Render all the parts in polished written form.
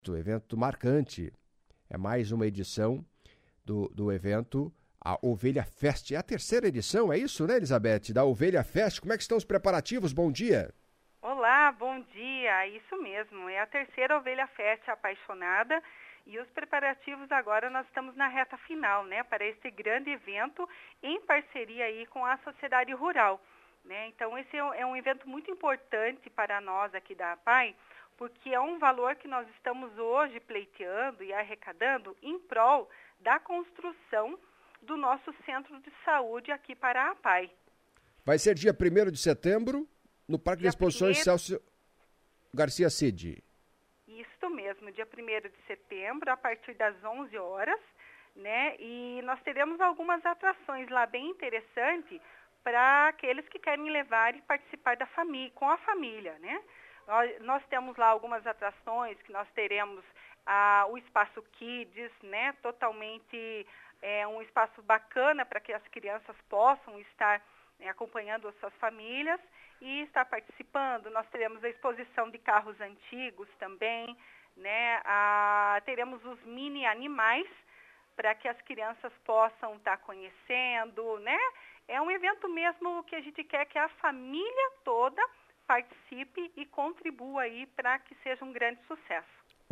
evento marcante. É mais uma edição do evento, a Ovelha Fest. É a terceira edição, é isso, né, Elizabeth? Da Ovelha Fest. Como é que estão os preparativos? Bom dia. Olá, bom dia. Isso mesmo, é a terceira Ovelha Fest Apaixonada e os preparativos agora nós estamos na reta final, né, para esse grande evento em parceria aí com a sociedade rural, né? Então esse é um evento muito importante para nós aqui da APAI, porque é um valor que nós estamos hoje pleiteando e arrecadando em prol da construção do nosso centro de saúde aqui para a APAI. Vai ser dia 1º de setembro, no Parque de Exposições Celso Garcia Cid. Isso mesmo, dia 1º de setembro, a partir das 11 horas, né? E nós teremos algumas atrações lá bem interessantes para aqueles que querem levar e participar da família, com a família, né? Nós temos lá algumas atrações que nós teremos o Espaço Kids, né? Totalmente um espaço bacana para que as crianças possam estar acompanhando as suas famílias e estar participando. Nós teremos a exposição de carros antigos também, né? Teremos os mini animais para que as crianças possam estar conhecendo, né? É um evento mesmo que a gente quer que a família toda participe e contribua aí para que seja um grande sucesso.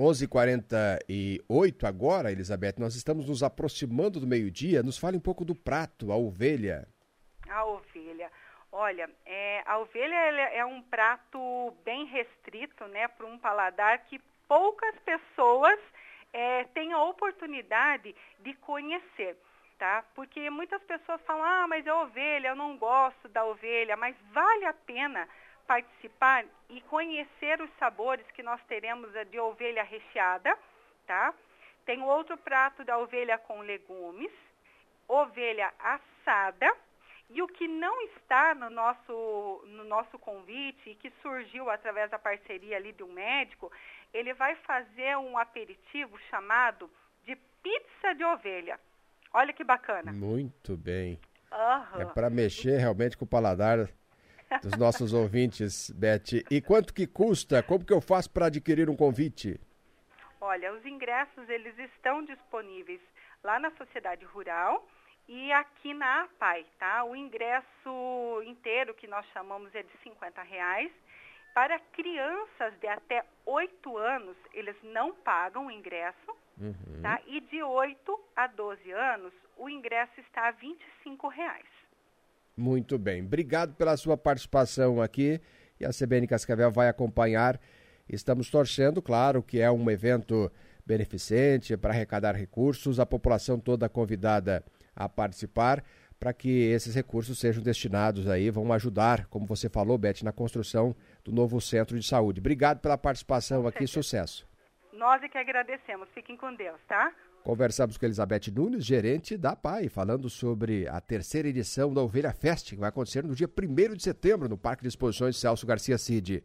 11h48 agora, Elizabeth, nós estamos nos aproximando do meio-dia. Nos fale um pouco do prato, a ovelha. A ovelha. Olha, a ovelha é um prato bem restrito, né, para um paladar que poucas pessoas têm a oportunidade de conhecer, tá? Porque muitas pessoas falam, mas é ovelha, eu não gosto da ovelha, mas vale a pena participar e conhecer os sabores que nós teremos de ovelha recheada, tá? Tem outro prato da ovelha com legumes, ovelha assada. E o que não está no nosso convite e que surgiu através da parceria ali de um médico, ele vai fazer um aperitivo chamado de pizza de ovelha. Olha que bacana. Muito bem. Uhum. É para mexer realmente com o paladar dos nossos ouvintes, Beth. E quanto que custa? Como que eu faço para adquirir um convite? Olha, os ingressos eles estão disponíveis lá na Sociedade Rural e aqui na APAI, tá? O ingresso inteiro, que nós chamamos, é de R$50. Para crianças de até 8 anos, eles não pagam o ingresso, tá? E de 8 a 12 anos, o ingresso está a R$25. Muito bem. Obrigado pela sua participação aqui. E a CBN Cascavel vai acompanhar. Estamos torcendo, claro, que é um evento beneficente para arrecadar recursos. A população toda convidada a participar, para que esses recursos sejam destinados aí, vão ajudar, como você falou, Beth, na construção do novo centro de saúde. Obrigado pela participação aqui, sucesso. Nós é que agradecemos, fiquem com Deus, tá? Conversamos com Elizabeth Nunes, gerente da APAI, falando sobre a terceira edição da Ovelha Fest, que vai acontecer no dia 1º de setembro, no Parque de Exposições Celso Garcia Cid,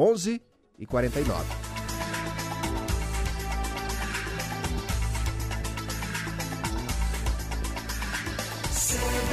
11h49. Say